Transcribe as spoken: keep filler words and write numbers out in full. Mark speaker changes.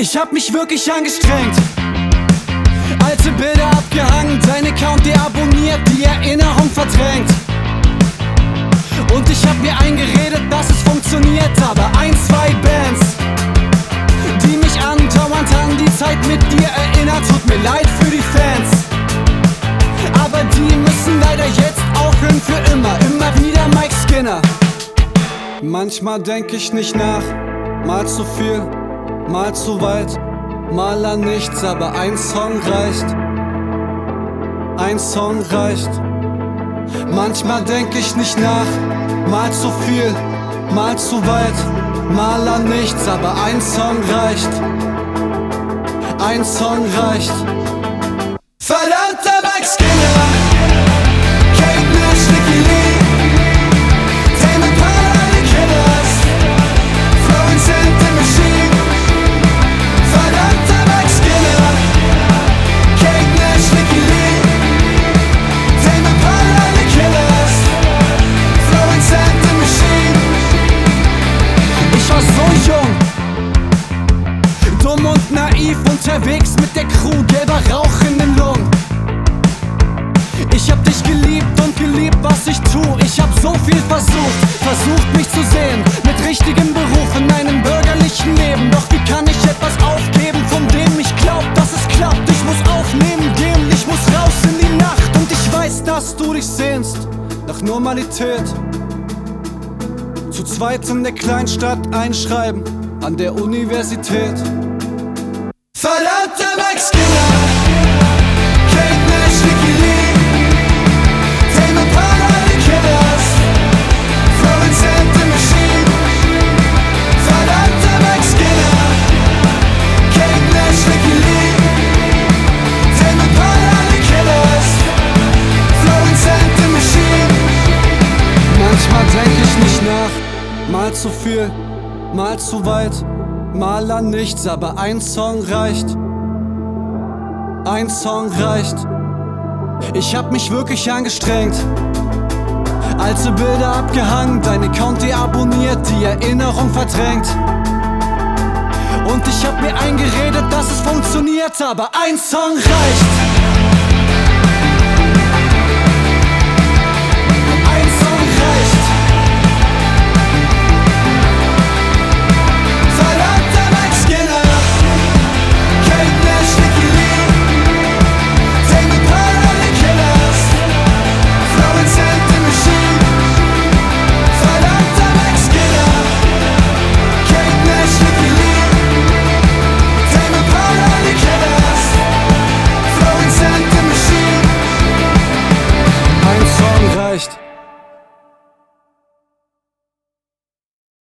Speaker 1: Ich hab mich wirklich angestrengt, alte Bilder abgehangen, dein Account deabonniert, die Erinnerung verdrängt. Und ich hab mir eingeredet, dass es funktioniert, aber ein, zwei Bands, die mich andauernd an die Zeit mit dir erinnert, tut mir leid für die Fans. Aber die müssen leider jetzt aufhören für immer, immer wieder Mike Skinner. Manchmal denk ich nicht nach, mal zu viel, mal zu weit, mal an nichts, aber ein Song reicht, ein Song reicht. Manchmal denk ich nicht nach, mal zu viel, mal zu weit, mal an nichts, aber ein Song reicht, ein Song reicht. Verdammter Mike Skinner, Kate Nash, Nicky Lee, Tame Impala, The Killers, Florence and the Machine. Verdammter Mike Skinner, Kate Nash, Nicky Lee, Tame Impala, The Killers, Florence and the Machine. Ich war so jung, dumm und naiv, unterwegs mit der Crew, gelber Rauch in den Lungen. Ich hab dich geliebt und geliebt, was ich tu. Ich hab so viel versucht, versucht mich zu sehen, mit richtigem Beruf in einem bürgerlichen Leben. Doch wie kann ich etwas aufgeben, von dem ich glaub, dass es klappt? Ich muss aufnehmen gehen, ich muss raus in die Nacht. Und ich weiß, dass du dich sehnst nach Normalität. Zu zweit in der Kleinstadt einschreiben, an der Universität. Verdammter Mike Skinner, Kate Nash, Nicky Lee, Tame Impala, The Killers, Florence and the Machine. Verdammter Mike Skinner, Kate Nash, Nicky Lee, Tame Impala, The Killers, Florence and the Machine. Manchmal denk ich nicht nach, mal zu viel, mal zu weit, mal an nichts, aber ein Song reicht, ein Song reicht. Ich hab mich wirklich angestrengt, alte Bilder abgehangen, dein Account deabonniert, die Erinnerung verdrängt. Und ich hab mir eingeredet, dass es funktioniert, aber ein Song reicht.